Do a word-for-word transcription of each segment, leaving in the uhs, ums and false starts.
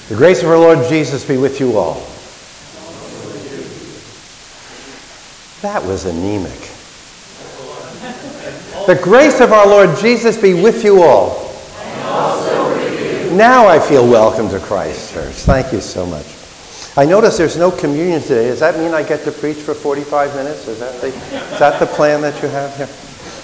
The grace of our Lord Jesus be with you all. That was anemic. The grace of our Lord Jesus be with you all. And also with you. Now I feel welcome to Christ Church. Thank you so much. I notice there's no communion today. Does that mean I get to preach for forty-five minutes? Is that the, is that the plan that you have here?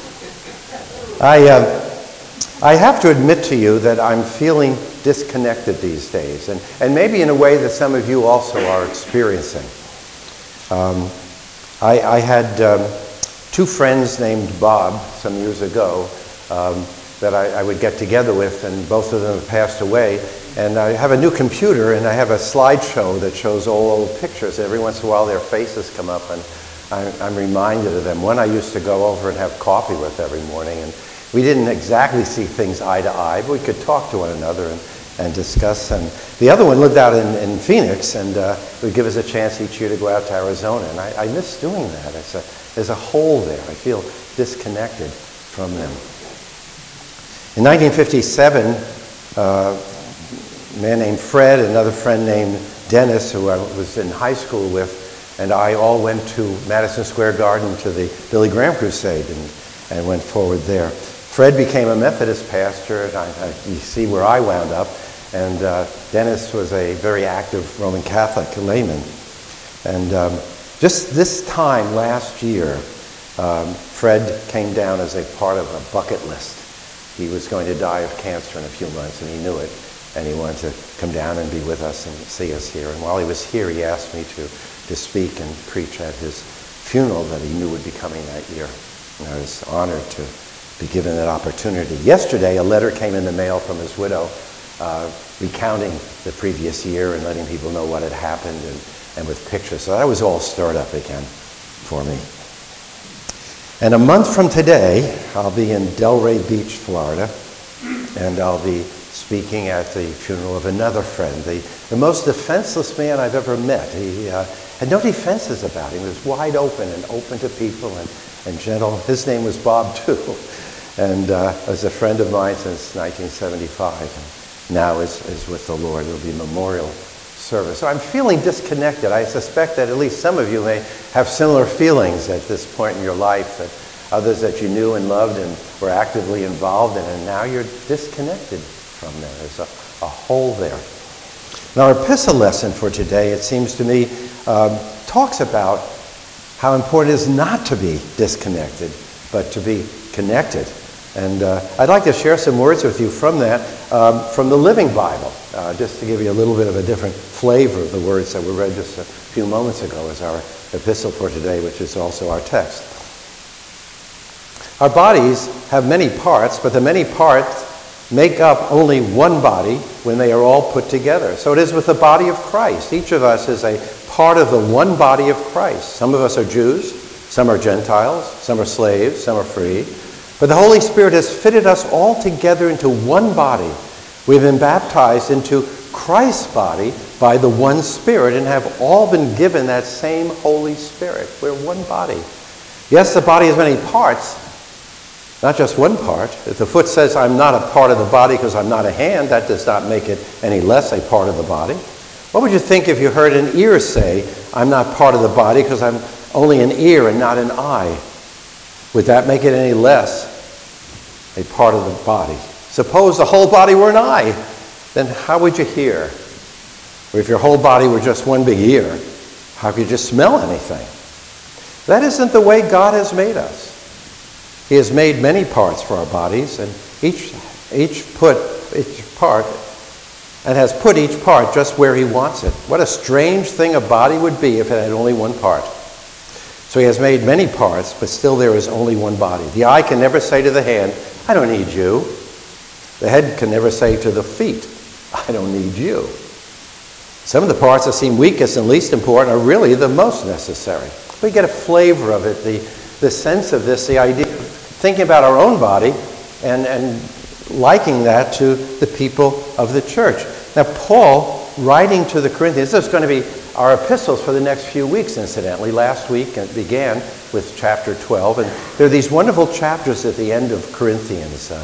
I, uh, I have to admit to you that I'm feeling disconnected these days, and, and maybe in a way that some of you also are experiencing. Um, I, I had um, two friends named Bob some years ago um, that I, I would get together with, and both of them have passed away. And I have a new computer, and I have a slideshow that shows all old pictures. Every once in a while their faces come up, and I'm, I'm reminded of them. One I used to go over and have coffee with every morning, and we didn't exactly see things eye to eye, but we could talk to one another and, and discuss. And the other one lived out in, in Phoenix, and uh, would give us a chance each year to go out to Arizona. And I, I miss doing that. It's a, there's a hole there. I feel disconnected from them. In nineteen fifty-seven, uh, a man named Fred, another friend named Dennis, who I was in high school with, and I all went to Madison Square Garden to the Billy Graham Crusade and, and went forward there. Fred became a Methodist pastor, and I, I, you see where I wound up, and uh, Dennis was a very active Roman Catholic layman. And um, just this time last year, um, Fred came down as a part of a bucket list. He was going to die of cancer in a few months, and he knew it. And he wanted to come down and be with us and see us here. And while he was here, he asked me to, to speak and preach at his funeral that he knew would be coming that year. And I was honored to be given that opportunity. Yesterday, a letter came in the mail from his widow uh, recounting the previous year and letting people know what had happened, and, and with pictures. So that was all stirred up again for me. And a month from today, I'll be in Delray Beach, Florida, and I'll be speaking at the funeral of another friend, the, the most defenseless man I've ever met. He uh, had no defenses about him. He was wide open and open to people and, and gentle. His name was Bob, too, and uh, was a friend of mine since nineteen seventy-five, and now is, is with the Lord. It will be a memorial service. So I'm feeling disconnected. I suspect that at least some of you may have similar feelings at this point in your life, that others that you knew and loved and were actively involved in, and now you're disconnected from there. There's a, a hole there. Now, our epistle lesson for today, it seems to me, um, talks about how important it is not to be disconnected, but to be connected. And uh, I'd like to share some words with you from that, um, from the Living Bible, uh, just to give you a little bit of a different flavor of the words that were read just a few moments ago as our epistle for today, which is also our text. Our bodies have many parts, but the many parts make up only one body when they are all put together. So it is with the body of Christ. Each of us is a part of the one body of Christ. Some of us are Jews, some are Gentiles, some are slaves, some are free. But the Holy Spirit has fitted us all together into one body. We've been baptized into Christ's body by the one Spirit and have all been given that same Holy Spirit. We're one body. Yes, the body has many parts, not just one part. If the foot says, I'm not a part of the body because I'm not a hand, that does not make it any less a part of the body. What would you think if you heard an ear say, I'm not part of the body because I'm only an ear and not an eye? Would that make it any less a part of the body? Suppose the whole body were an eye, then how would you hear? Or if your whole body were just one big ear, how could you smell anything? That isn't the way God has made us. He has made many parts for our bodies, and each each put each part and has put each part just where he wants it. What a strange thing a body would be if it had only one part. So he has made many parts, but still there is only one body. The eye can never say to the hand, I don't need you. The head can never say to the feet, I don't need you. Some of the parts that seem weakest and least important are really the most necessary. We get a flavor of it, the, the sense of this, the idea of thinking about our own body and, and liking that to the people of the church. Now, Paul, writing to the Corinthians, this is going to be our epistles for the next few weeks, incidentally. Last week it began with chapter twelve, and there are these wonderful chapters at the end of Corinthians. Uh,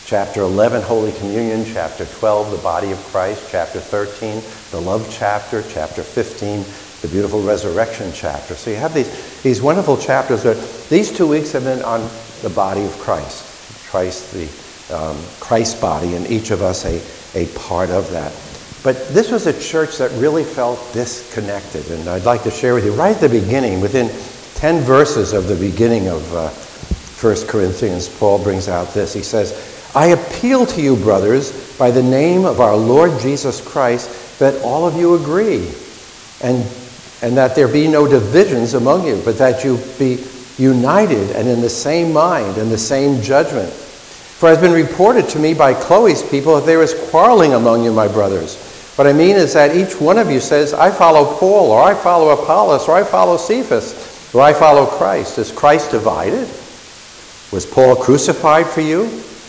Chapter eleven, Holy Communion. Chapter twelve, the body of Christ. Chapter thirteen, the love chapter. Chapter fifteen, the beautiful resurrection chapter. So you have these, these wonderful chapters. That these two weeks have been on the body of Christ. Christ, the um, Christ body, and each of us a, a part of that. But this was a church that really felt disconnected. And I'd like to share with you right at the beginning, within ten verses of the beginning of uh, First Corinthians, Paul brings out this. He says, I appeal to you, brothers, by the name of our Lord Jesus Christ, that all of you agree, and, and that there be no divisions among you, but that you be united and in the same mind and the same judgment. For it has been reported to me by Chloe's people that there is quarreling among you, my brothers. What I mean is that each one of you says, I follow Paul, or I follow Apollos, or I follow Cephas, or I follow Christ. Is Christ divided? Was Paul crucified for you?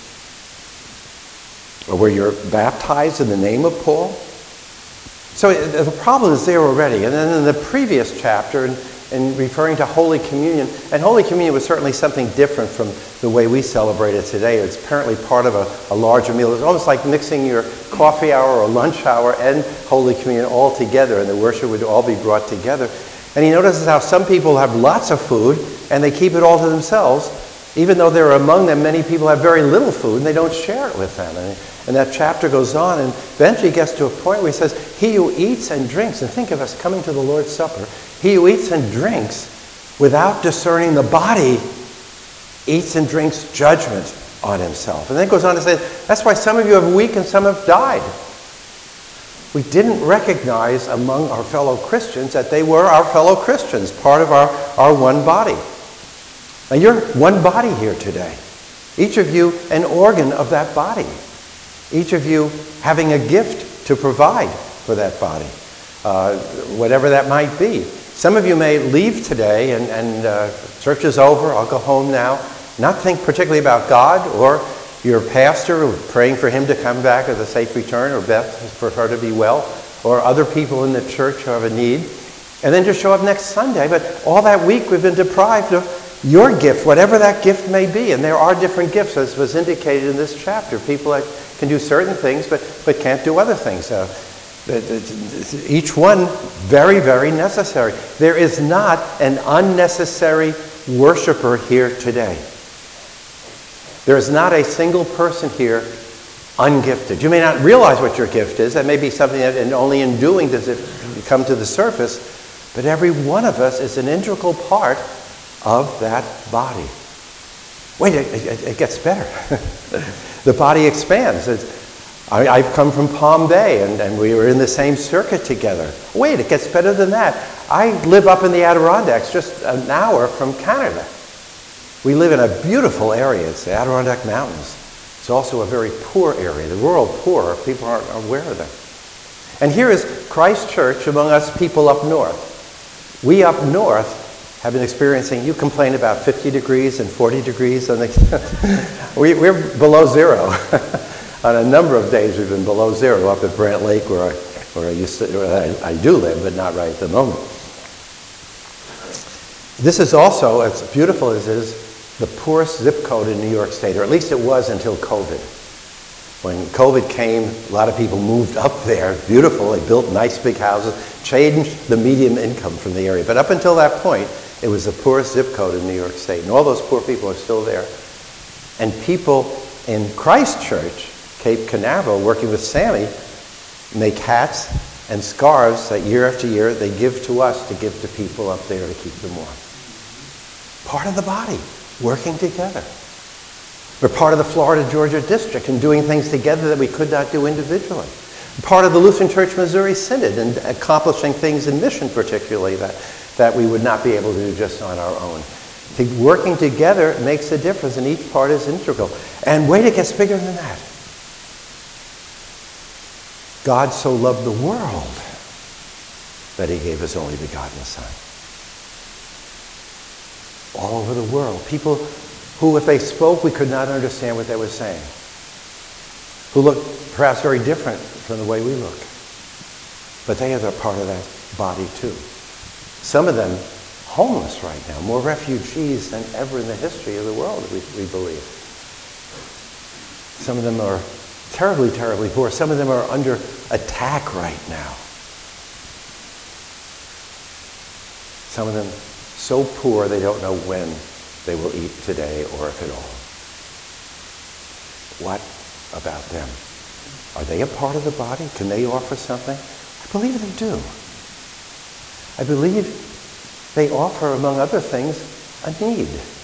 Or were you baptized in the name of Paul? So the problem is there already. And then in the previous chapter, in, in referring to Holy Communion, and Holy Communion was certainly something different from the way we celebrate it today. It's apparently part of a, a larger meal. It's almost like mixing your coffee hour or lunch hour and Holy Communion all together, and the worship would all be brought together. And he notices how some people have lots of food, and they keep it all to themselves, even though there are among them many people who have very little food, and they don't share it with them. And, and that chapter goes on, and eventually gets to a point where he says, he who eats and drinks, and think of us coming to the Lord's Supper, he who eats and drinks without discerning the body eats and drinks judgment on himself. And then it goes on to say, that's why some of you have weak and some have died. We didn't recognize among our fellow Christians that they were our fellow Christians, part of our, our one body. Now you're one body here today. Each of you an organ of that body. Each of you having a gift to provide for that body, uh, whatever that might be. Some of you may leave today and, and uh, church is over, I'll go home now, not think particularly about God or your pastor, or praying for him to come back with a safe return, or Beth for her to be well, or other people in the church who have a need, and then just show up next Sunday. But all that week we've been deprived of your gift, whatever that gift may be. And there are different gifts, as was indicated in this chapter. People that can do certain things, but, but can't do other things. Uh, each one very, very necessary. There is not an unnecessary worshiper here today. There is not a single person here ungifted. You may not realize what your gift is. That may be something that and only in doing does it come to the surface. But every one of us is an integral part of that body. Wait, it, it, it gets better. The body expands. It's, I, I've come from Palm Bay, and, and we were in the same circuit together. Wait, it gets better than that. I live up in the Adirondacks, just an hour from Canada. We live in a beautiful area. It's the Adirondack Mountains. It's also a very poor area, the rural poor. People aren't aware of that. And here is Christ Church among us people up north. We up north have been experiencing, you complain about fifty degrees and forty degrees. And we, we're below zero. On a number of days we've been below zero up at Brant Lake where I, where I, used to, where I, I do live, but not right at the moment. This is also, as beautiful as it is, the poorest zip code in New York State, or at least it was until COVID. When COVID came, a lot of people moved up there. Beautiful, they built nice big houses, changed the median income from the area. But up until that point, it was the poorest zip code in New York State. And all those poor people are still there. And people in Christ Church, Cape Canaveral, working with Sammy, make hats and scarves that year after year they give to us to give to people up there to keep them warm. Part of the body, working together. We're part of the Florida-Georgia District and doing things together that we could not do individually. Part of the Lutheran Church Missouri Synod and accomplishing things in mission particularly that, that we would not be able to do just on our own. Working together makes a difference, and each part is integral. And wait, it gets bigger than that. God so loved the world that he gave his only begotten Son. All over the world. People who, if they spoke, we could not understand what they were saying. Who looked perhaps very different from the way we look. But they are a part of that body too. Some of them homeless right now. More refugees than ever in the history of the world, we, we believe. Some of them are terribly, terribly poor. Some of them are under attack right now. Some of them so poor they don't know when they will eat today or if at all. What about them? Are they a part of the body? Can they offer something? I believe they do. I believe they offer, among other things, a need.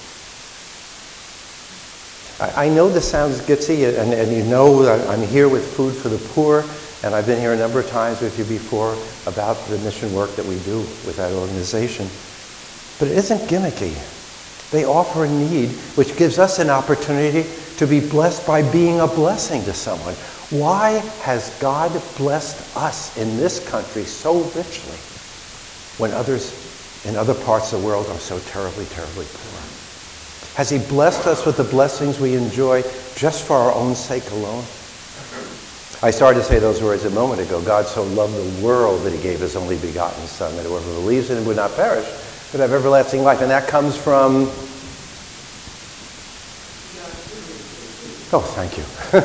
I, I know this sounds gitsy, and, and you know that I'm here with Food for the Poor, and I've been here a number of times with you before about the mission work that we do with that organization. But it isn't gimmicky. They offer a need which gives us an opportunity to be blessed by being a blessing to someone. Why has God blessed us in this country so richly when others in other parts of the world are so terribly, terribly poor? Has he blessed us with the blessings we enjoy just for our own sake alone? I started to say those words a moment ago. God so loved the world that he gave his only begotten Son, that whoever believes in him would not perish, but have everlasting life. And that comes from... Oh, thank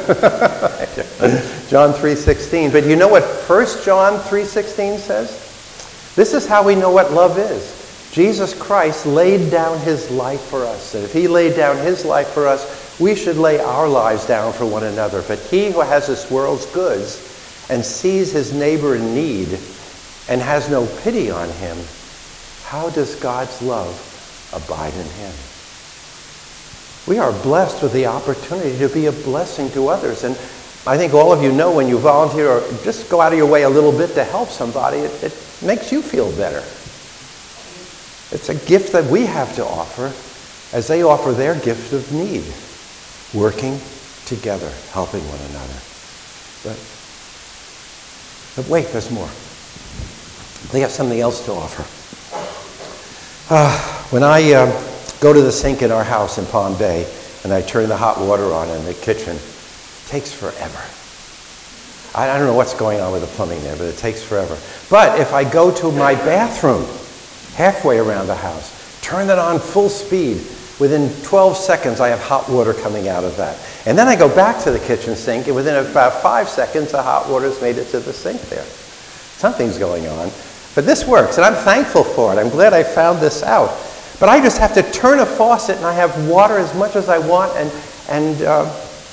you. John three sixteen. But you know what First John three sixteen says? This is how we know what love is. Jesus Christ laid down his life for us. And if he laid down his life for us, we should lay our lives down for one another. But he who has this world's goods and sees his neighbor in need and has no pity on him, how does God's love abide in him? We are blessed with the opportunity to be a blessing to others. And I think all of you know when you volunteer or just go out of your way a little bit to help somebody, it, it makes you feel better. It's a gift that we have to offer as they offer their gift of need, working together, helping one another. But, but wait, there's more. They have something else to offer. Uh, when I uh, go to the sink in our house in Palm Bay and I turn the hot water on in the kitchen, it takes forever. I, I don't know what's going on with the plumbing there, but it takes forever. But if I go to my bathroom, halfway around the house, turn it on full speed, within twelve seconds I have hot water coming out of that. And then I go back to the kitchen sink, and within about five seconds the hot water's made it to the sink there. Something's going on. But this works, and I'm thankful for it. I'm glad I found this out. But I just have to turn a faucet and I have water as much as I want and, and uh,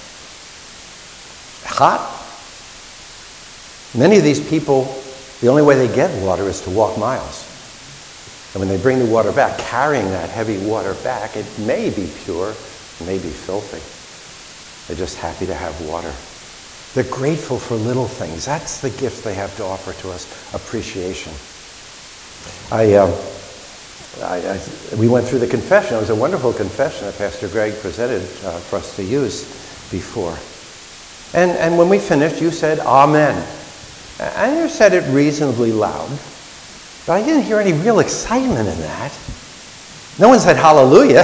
hot. Many of these people, the only way they get water is to walk miles. And when they bring the water back, carrying that heavy water back, it may be pure, it may be filthy. They're just happy to have water. They're grateful for little things. That's the gift they have to offer to us, appreciation. I, uh, I, I, we went through the confession. It was a wonderful confession that Pastor Greg presented uh, for us to use before. And, and when we finished, you said, Amen. And you said it reasonably loud. But I didn't hear any real excitement in that. No one said hallelujah.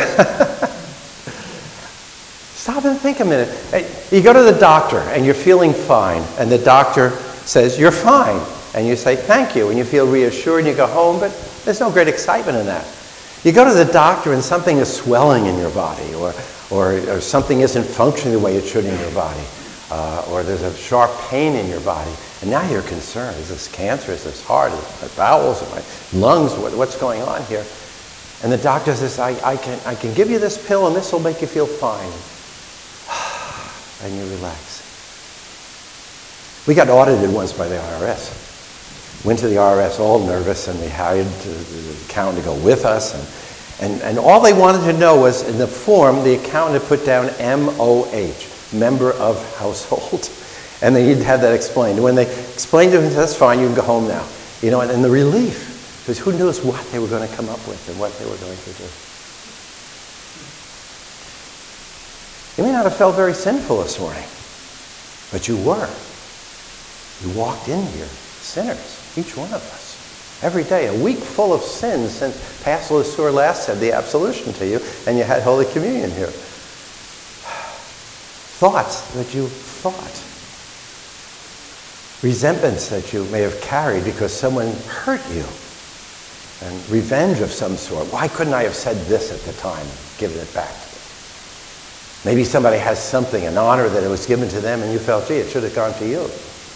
Stop and think a minute. You go to the doctor and you're feeling fine, and the doctor says, you're fine. And you say, thank you, and you feel reassured, and you go home, but there's no great excitement in that. You go to the doctor and something is swelling in your body, or, or, or something isn't functioning the way it should in your body, uh, or there's a sharp pain in your body. And now you're concerned. Is this cancer? Is this heart? Is this my bowels? Is my lungs? What, what's going on here? And the doctor says, I, I, can, I can give you this pill and this will make you feel fine. And you relax. We got audited once by the I R S. Went to the I R S all nervous, and we hired the accountant to go with us. And, and, and all they wanted to know was, in the form, the accountant put down M O H, member of household. And they had that explained. And when they explained to him, that's fine, you can go home now. You know, and, and the relief, because who knows what they were going to come up with and what they were going to do. You may not have felt very sinful this morning, but you were. You walked in here, sinners, each one of us, every day, a week full of sins since Pastor Lesueur last said the absolution to you, and you had Holy Communion here. Thoughts that you thought. Resentments that you may have carried because someone hurt you. And revenge of some sort. Why couldn't I have said this at the time and given it back to them? Maybe somebody has something, an honor that it was given to them, and you felt, gee, it should have gone to you.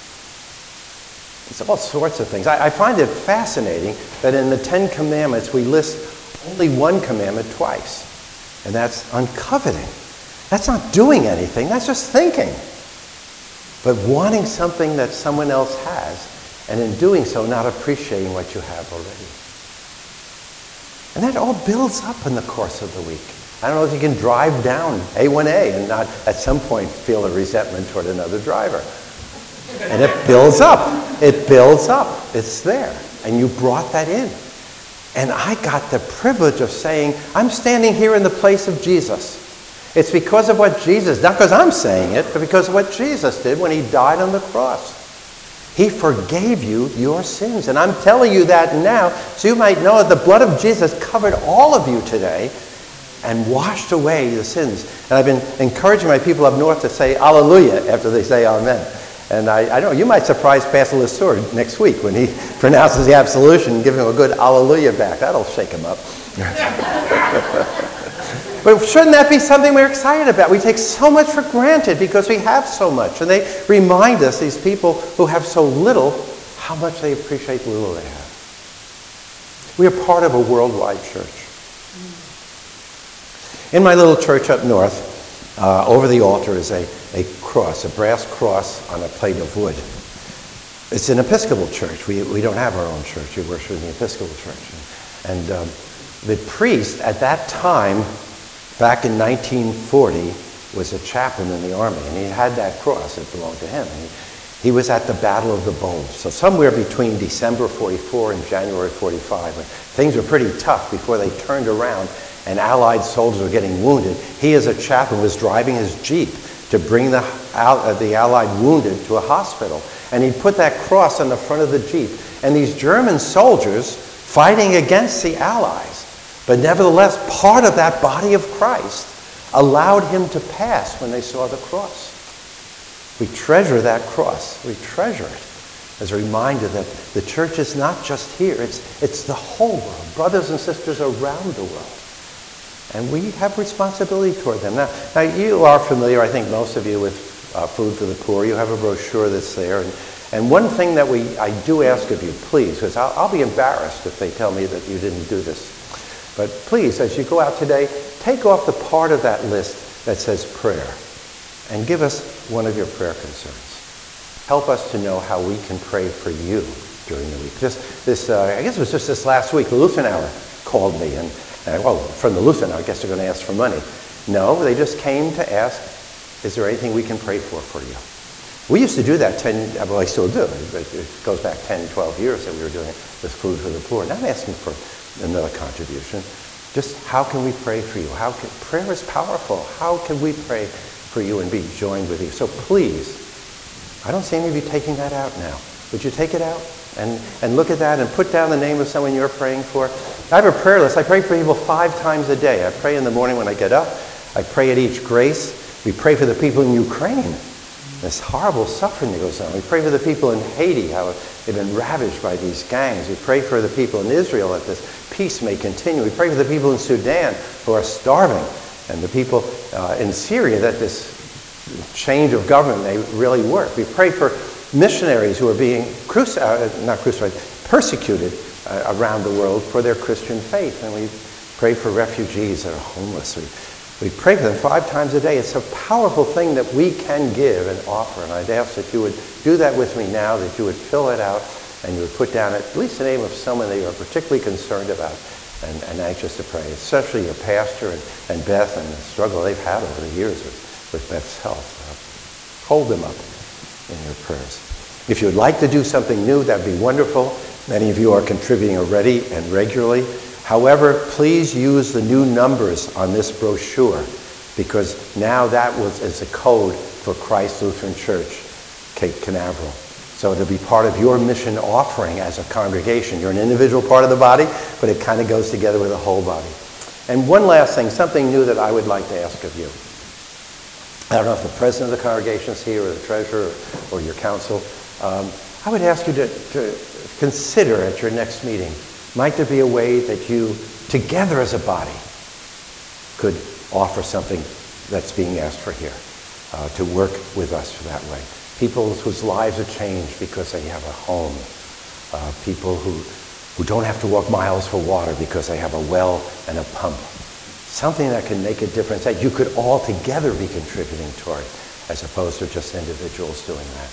It's all sorts of things. I, I find it fascinating that in the Ten Commandments, we list only one commandment twice, and that's uncoveting. That's not doing anything. That's just thinking. But wanting something that someone else has, and in doing so, not appreciating what you have already. And that all builds up in the course of the week. I don't know if you can drive down A one A and not at some point feel a resentment toward another driver. And it builds up. It builds up. It's there. And you brought that in. And I got the privilege of saying, I'm standing here in the place of Jesus. It's because of what Jesus, not because I'm saying it, but because of what Jesus did when he died on the cross. He forgave you your sins. And I'm telling you that now so you might know that the blood of Jesus covered all of you today and washed away the sins. And I've been encouraging my people up north to say hallelujah after they say amen. And I, I don't know, you might surprise Pastor Lesseur next week when he pronounces the absolution and give him a good hallelujah back. That'll shake him up. But shouldn't that be something we're excited about? We take so much for granted because we have so much. And they remind us, these people who have so little, how much they appreciate the little they have. We are part of a worldwide church. In my little church up north, uh, over the altar is a, a cross, a brass cross on a plate of wood. It's an Episcopal church. We, we don't have our own church. We worship in the Episcopal church. And um, the priest at that time, back in nineteen forty, was a chaplain in the army, and he had that cross. It belonged to him. And he, he was at the Battle of the Bulge. So somewhere between December forty-four and January forty-five, when things were pretty tough before they turned around and Allied soldiers were getting wounded, he as a chaplain was driving his Jeep to bring the, uh, the Allied wounded to a hospital. And he put that cross on the front of the Jeep. And these German soldiers fighting against the Allies, but nevertheless, part of that body of Christ allowed him to pass when they saw the cross. We treasure that cross. We treasure it as a reminder that the church is not just here. It's, it's the whole world, brothers and sisters around the world. And we have responsibility toward them. Now, now you are familiar, I think most of you, with uh, Food for the Poor. You have a brochure that's there. And, and one thing that we I do ask of you, please, because I'll, I'll be embarrassed if they tell me that you didn't do this. But please, as you go out today, take off the part of that list that says prayer and give us one of your prayer concerns. Help us to know how we can pray for you during the week. Just this, uh, I guess it was just this last week, the Lutheran Hour called me, and, and well, from the Lutheran Hour, I guess they're going to ask for money. No, they just came to ask, is there anything we can pray for for you? We used to do that ten, well, I still do. It goes back ten, twelve years that we were doing it with Food for the Poor. Now I'm asking for another contribution. Just how can we pray for you? How can, prayer is powerful. How can we pray for you and be joined with you? So please, I don't see any of you taking that out now. Would you take it out and, and look at that and put down the name of someone you're praying for? I have a prayer list. I pray for people five times a day. I pray in the morning when I get up. I pray at each grace. We pray for the people in Ukraine. This horrible suffering that goes on. We pray for the people in Haiti, how they've been ravaged by these gangs. We pray for the people in Israel that this peace may continue. We pray for the people in Sudan who are starving, and the people uh, in Syria that this change of government may really work. We pray for missionaries who are being cruci- uh, not crucified, persecuted uh, around the world for their Christian faith. And we pray for refugees that are homeless. We We pray for them five times a day. It's a powerful thing that we can give and offer. And I'd ask that you would do that with me now, that you would fill it out, and you would put down at least the name of someone that you are particularly concerned about and, and anxious to pray, especially your pastor and, and Beth and the struggle they've had over the years with, with Beth's health. Uh, hold them up in your prayers. If you would like to do something new, that would be wonderful. Many of you are contributing already and regularly. However, please use the new numbers on this brochure, because now that was is a code for Christ Lutheran Church, Cape Canaveral. So it'll be part of your mission offering as a congregation. You're an individual part of the body, but it kind of goes together with the whole body. And one last thing, something new that I would like to ask of you. I don't know if the president of the congregation is here, or the treasurer, or your council. Um, I would ask you to, to consider at your next meeting, might there be a way that you, together as a body, could offer something that's being asked for here, uh, to work with us that way. People whose lives are changed because they have a home. Uh, people who, who don't have to walk miles for water because they have a well and a pump. Something that can make a difference that you could all together be contributing toward, as opposed to just individuals doing that.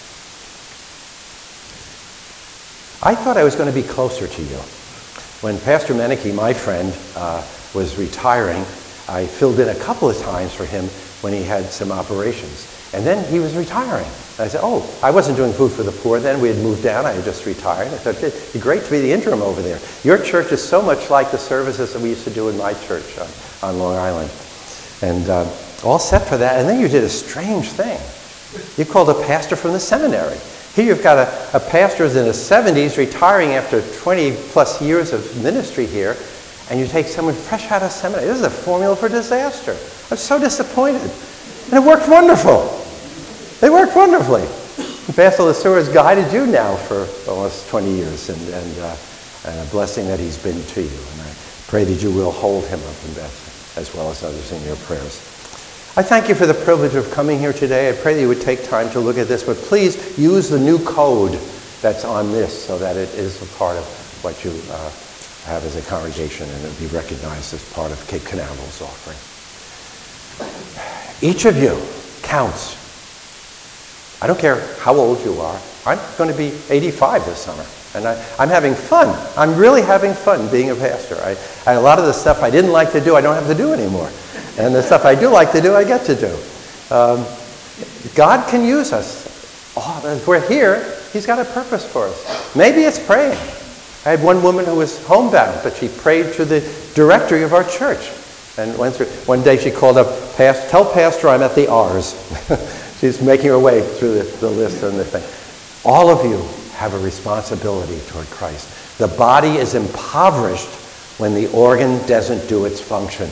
I thought I was going to be closer to you. When Pastor Meneke, my friend, uh, was retiring, I filled in a couple of times for him when he had some operations. And then he was retiring. And I said, oh, I wasn't doing Food for the Poor then. We had moved down. I had just retired. I thought, it'd be great to be the interim over there. Your church is so much like the services that we used to do in my church on, on Long Island. And uh, all set for that. And then you did a strange thing. You called a pastor from the seminary. Here you've got a, a pastor who's in his seventies, retiring after twenty plus years of ministry here, and you take someone fresh out of seminary. This is a formula for disaster. I'm so disappointed. And it worked wonderful. It worked wonderfully. Pastor Lesueur has guided you now for almost twenty years, and, and, uh, and a blessing that he's been to you. And I pray that you will hold him up in that, as well as others in your prayers. I thank you for the privilege of coming here today. I pray that you would take time to look at this, but please use the new code that's on this so that it is a part of what you uh, have as a congregation, and it will be recognized as part of Cape Canaveral's offering. Each of you counts. I don't care how old you are. I'm going to be eighty-five this summer, and I, I'm having fun. I'm really having fun being a pastor. I, I, a lot of the stuff I didn't like to do, I don't have to do anymore. And the stuff I do like to do, I get to do. Um, God can use us. Oh, if we're here, he's got a purpose for us. Maybe it's praying. I had one woman who was homebound, but she prayed to the directory of our church. And went through. One day she called up, Past, tell Pastor I'm at the R's. She's making her way through the, the list and the thing. All of you have a responsibility toward Christ. The body is impoverished when the organ doesn't do its function.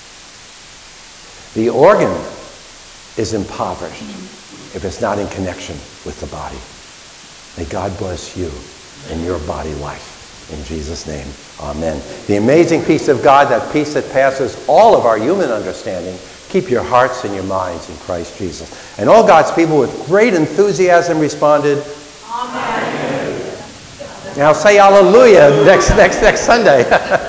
The organ is impoverished if it's not in connection with the body. May God bless you in your body life. In Jesus' name, amen. The amazing peace of God, that peace that passes all of our human understanding, keep your hearts and your minds in Christ Jesus. And all God's people with great enthusiasm responded, Amen. Now say hallelujah next, next, next Sunday.